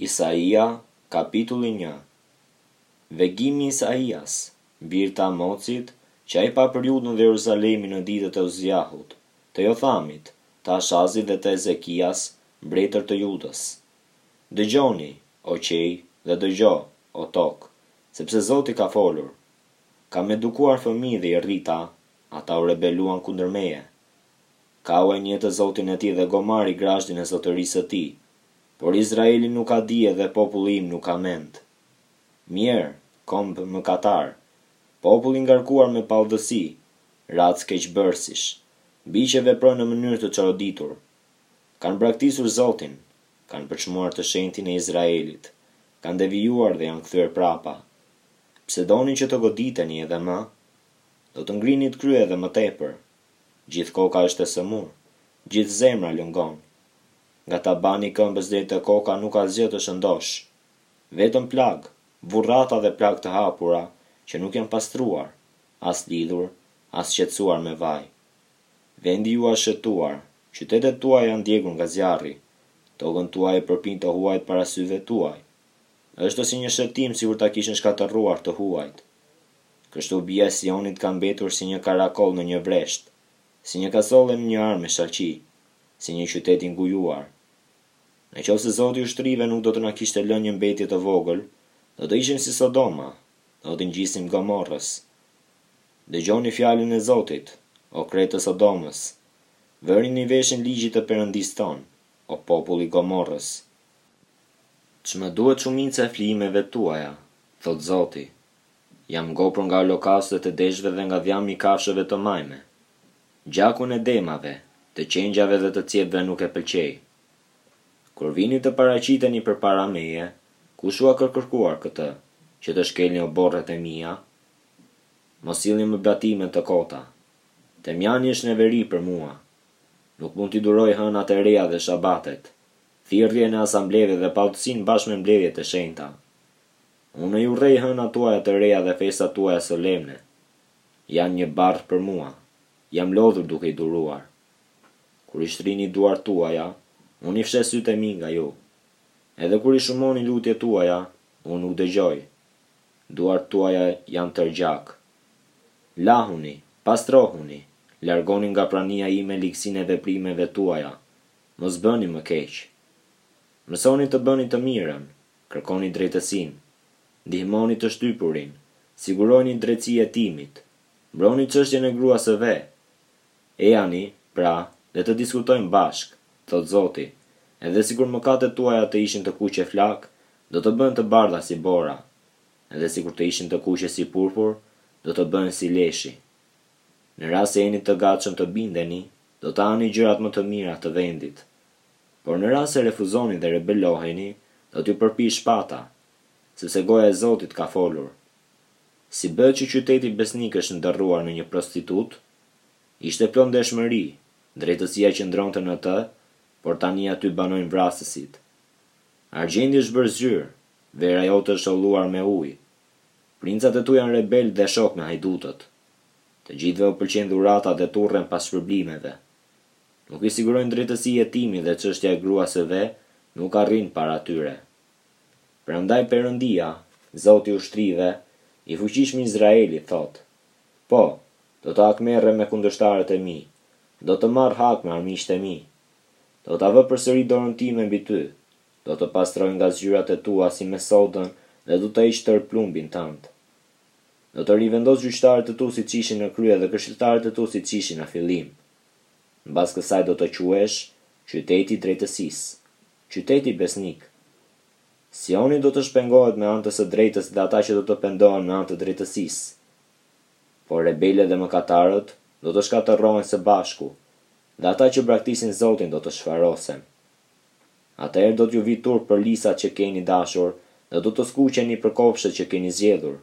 Isaia, kapitulli 1. Vegimi Isaias, bir të Amocit, që ai pa periudhën dhe Jeruzalemi në ditët e Uzjahut, të Jothamit, të Ashazit dhe të Ezekias, mbretër të Judës. Dëgjoni, o qej, dhe dëgjo, o tokë, sepse Zoti ka folur. Kam edukuar fëmijë dhe i rrita, ata u rebeluan kundër meje. Ka u e njëtë Zotin e tij dhe Gomari grashdin e zotërisë së tij. Por Izraeli nuk ka dije dhe populli im nuk ka mend. Mirë, kombë mëkatar, populli ngarkuar me pavdësi, racë keqbërësish, mbi që veprojnë në mënyrë të çoroditur. Kanë braktisur Zotin, kanë përçmuar të shenjtin e Izraelit, kanë devijuar dhe janë kthyer prapa. Pse doni që të goditeni edhe më? Do të ngrinit krye edhe më tepër. Gjithë koka është e sëmur, gjithë zemra lëngon. Nga ta bani këmbës deri te koka nuk ka asgjë të shëndosh. Vetëm plag, burrata dhe plag të hapura, që nuk janë pastruar, as lidhur, as qetësuar me vaj. Vendi ju është shëtuar, qytetet tuaja janë djegur nga zjarri, tokën tuaj e përpin të huajt para syve tuaj. Është si një shëtim sikur ta kishin shkatërruar të huajt. Kështu bija e Sionit ka mbetur si një karakoll në një vresht, si një kasolle në një armë me shalqi, si një qytet i ngujuar. Nëse Zoti ushtrive nuk do të na kishte lënë një mbetje të vogël, do të ishim si Sodoma, do të ngjisim Gomorrës. Dëgjoni fjalën e Zotit, o kretë të Sodomës. Vërini veshin ligjit të Perëndisë ton, o populli i Gomorrës. Ç'më duhet shumica e flimeve tuaja, thot Zoti. Jam ngopur nga holokaustet e deshve dhe nga dhjami i kafshëve të majme. Gjakun e demave, të qengjave dhe të cepëve nuk e pëlqej. Kur vini të paraqiteni përpara meje, kush u ka kërkuar këtë, që të shkelni oborret e mia? Mos sillni më batime të kota. Temjani është neveri për mua. Nuk mund t'i duroj hënat e reja dhe shabatet, thirrjen e asambleve dhe pautësinë bashkë me mbledhjet e shenjta. Unë i urrej hënat tuaja të reja dhe festat tuaja solemne. Janë një barr për mua. Jam lodhur duke i duruar. Kur i shtrini duart tuaja, unë i fshes sytë e mi nga ju. Edhe kur i shumoni lutjet tuaja, unë nuk dëgjoj. Duart tuaja janë tërgjak. Lahuni, pastrohuni, largoni nga prania ime ligësinë e veprimeve tuaja. Mos bëni më keq. Mësoni të bëni të mirën, kërkoni drejtësinë, ndihmoni të shtypurin, siguroni drejtësi e timit, mbroni çështjen e gruas së ve. Ejani, pra, dhe të diskutojmë bashk, thot Zoti, edhe sikur mëkatet tuaja të ishin të kuqe flak, do të bëhen të bardha si bora, edhe sikur të ishin të kuqe si purpur, do të bëhen si leshi. Në rast se jeni të gatshëm të bindeni, do të hani gjërat më të mira të vendit. Por në rast se refuzoni dhe rebeloheni, do t'ju përpish shpata, sepse goja e Zotit ka folur. Si bëhet që qyteti besnik është ndërruar në një prostitut? Ishte plot ndeshmëri, drejtësia qëndronte në të, por tani aty banojnë vrasësit. Argjendi është bërë zyrë, vera jote është holluar me ujë. Princat e tu janë rebel dhe shok me hajdutët. Të gjithëve u pëlqen dhurata dhe turren pas shpërblimeve. Nuk i sigurojnë drejtësi jetimi dhe çështja e gruas së ve nuk arrin para tyre. Prandaj Perëndia, Zoti i ushtrive, i fuqishëm Izraeli thot: Po, do të hakmerrem me kundërshtarët e mi, do të marr hak me armiqtë e mi. Do ta vë përsëri dorën time mbi ty, do të pastroj nga zgjyrat e tua si me sodën dhe do të heq tër plumbin tënd. Do të rivendos gjyqtarët e tu siç ishin në krye dhe këshilltarët e tu siç ishin në fillim. Mbas kësaj do të quhesh qyteti i drejtësisë, qyteti besnik. Sioni do të shpengohet me anë të së drejtës dhe ata që do të pendohen me anë të drejtësisë. Por rebelët dhe mëkatarët do të shkatërrohen së bashku, dhe ata që braktisin Zotin do të shfarosen. Atëherë do t'ju vi turp për lisat që keni dashur dhe do të skuqeni për kopshtet që keni zgjedhur,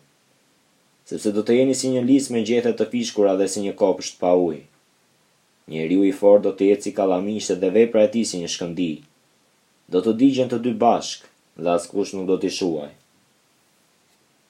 sepse do të jeni si një lis me gjethe të fishkura dhe si një kopsht pa ujë. Njeriu i fortë do të jetë si kallamishte dhe vepra e tij si një shkëndij. Do të digjen të dy bashk dhe askush nuk do t'i shuaj.